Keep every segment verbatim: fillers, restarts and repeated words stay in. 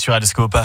sur Radioscope.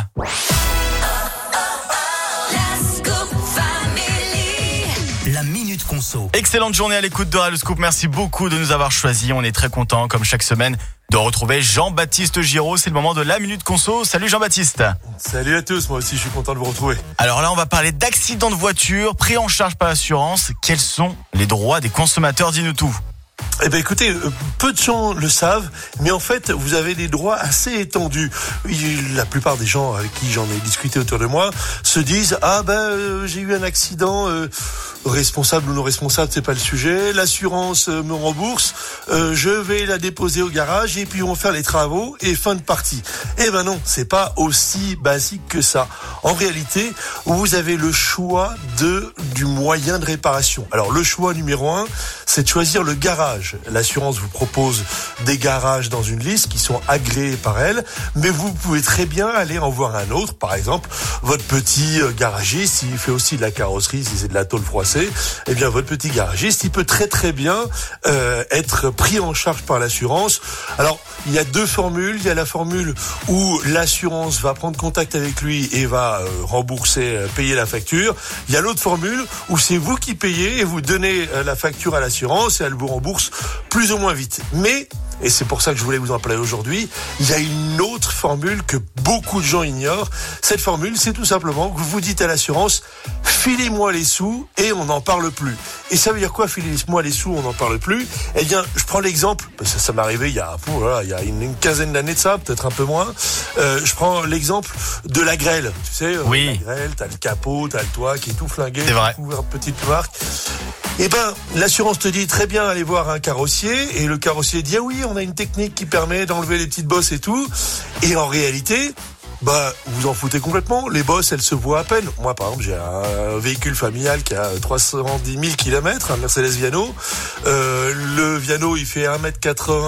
La Minute Conso. Excellente journée à l'écoute de Radioscope. Merci beaucoup de nous avoir choisis. On est très contents, comme chaque semaine, de retrouver Jean-Baptiste Giraud. C'est le moment de la Minute Conso. Salut Jean-Baptiste. Salut à tous, moi aussi je suis content de vous retrouver. Alors là, on va parler d'accidents de voiture pris en charge par l'assurance. Quels sont les droits des consommateurs? Dis-nous tout. Eh ben écoutez, peu de gens le savent, mais en fait, vous avez des droits assez étendus. La plupart des gens avec qui j'en ai discuté autour de moi se disent « Ah ben, euh, j'ai eu un accident, euh, responsable ou non responsable, c'est pas le sujet. L'assurance euh, me rembourse, euh, je vais la déposer au garage et puis ils vont faire les travaux et fin de partie. » Eh ben non, c'est pas aussi basique que ça. En réalité, vous avez le choix de du moyen de réparation. Alors le choix numéro un, c'est de choisir le garage. L'assurance vous propose des garages dans une liste qui sont agréés par elle, mais vous pouvez très bien aller en voir un autre. Par exemple, votre petit garagiste, s'il fait aussi de la carrosserie, si c'est de la tôle froissée, eh bien votre petit garagiste, il peut très très bien euh, être pris en charge par l'assurance. Alors, il y a deux formules. Il y a la formule où l'assurance va prendre contact avec lui et va euh, rembourser, euh, payer la facture. Il y a l'autre formule où c'est vous qui payez et vous donnez euh, la facture à l'assurance et elle vous rembourse plus ou moins vite. Mais, et c'est pour ça que je voulais vous en parler aujourd'hui, il y a une autre formule que beaucoup de gens ignorent. Cette formule, c'est tout simplement que vous dites à l'assurance « filez-moi les sous et on n'en parle plus ». Et ça veut dire quoi, filez-moi les sous, on n'en parle plus? Eh bien, je prends l'exemple, ça, ça m'est arrivé il y a, voilà, il y a une, une quinzaine d'années de ça, peut-être un peu moins. Euh, je prends l'exemple de la grêle. Tu sais, oui. La grêle, t'as le capot, t'as le toit qui est tout flingué. C'est vrai. Une petite marque. Eh ben, l'assurance te dit très bien, allez voir un carrossier, et le carrossier dit ah oui, on a une technique qui permet d'enlever les petites bosses et tout. Et en réalité, bah, vous en foutez complètement. Les bosses, elles se voient à peine. Moi, par exemple, j'ai un véhicule familial qui a trois cent dix mille kilomètres, un Mercedes Viano. Euh, le Viano, il fait un mètre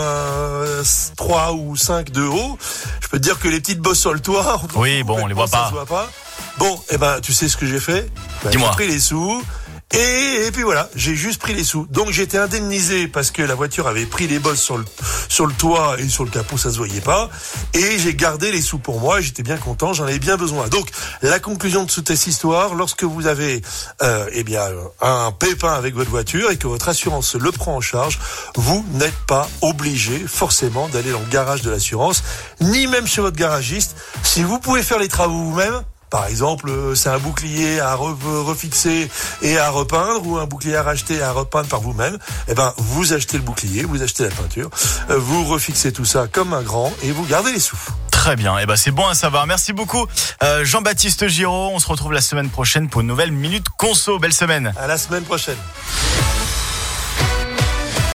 quatre-vingt-trois ou cinq de haut. Je peux te dire que les petites bosses sur le toit, oui, bon, on les voit pas. Ça se voit pas. Bon, eh ben, tu sais ce que j'ai fait? Ben, Dis-moi. J'ai pris les sous. Et, et puis voilà, j'ai juste pris les sous. Donc j'ai été indemnisé parce que la voiture avait pris les bosses sur le, sur le toit et sur le capot, ça se voyait pas. Et j'ai gardé les sous pour moi et j'étais bien content, j'en avais bien besoin. Donc la conclusion de toute cette histoire, lorsque vous avez euh, eh bien un pépin avec votre voiture et que votre assurance le prend en charge, vous n'êtes pas obligé forcément d'aller dans le garage de l'assurance, ni même chez votre garagiste. Si vous pouvez faire les travaux vous-même, par exemple, c'est un bouclier à refixer et à repeindre ou un bouclier à racheter et à repeindre par vous-même. Eh ben, vous achetez le bouclier, vous achetez la peinture, vous refixez tout ça comme un grand et vous gardez les sous. Très bien. Eh ben, c'est bon à savoir. Merci beaucoup, euh, Jean-Baptiste Giraud. On se retrouve la semaine prochaine pour une nouvelle Minute Conso. Belle semaine. À la semaine prochaine.